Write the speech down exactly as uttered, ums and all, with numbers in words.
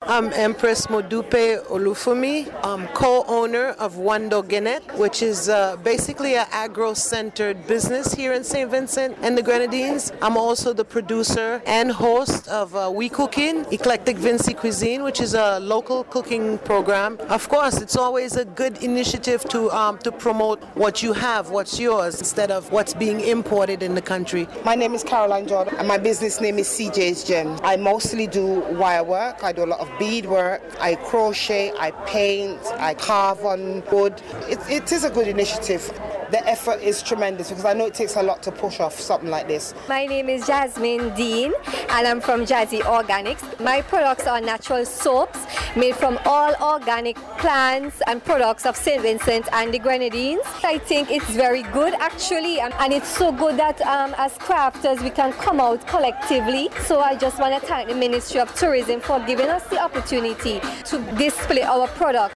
I'm Empress Modupe Olufumi. I'm co-owner of Wando Genet, which is uh, basically an agro-centered business here in Saint Vincent and the Grenadines. I'm also the producer and host of uh, We Cooking, Eclectic Vinci Cuisine, which is a local cooking program. Of course, it's always a good initiative to um, to promote what you have, what's yours, instead of what's being imported in the country. My name is Caroline Jordan, and my business name is C J's Gem. I mostly do wire work. I do a lot of bead work. I crochet, I paint, I carve on wood. It, it is a good initiative. The effort is tremendous because I know it takes a lot to push off something like this. My name is Jasmine Dean and I'm from Jazzy Organics. My products are natural soaps made from all organic plants and products of Saint Vincent and the Grenadines. I think it's very good actually, and, and it's so good that um, as crafters we can come out collectively. So I just want to thank the Ministry of Tourism for giving us the opportunity to display our product.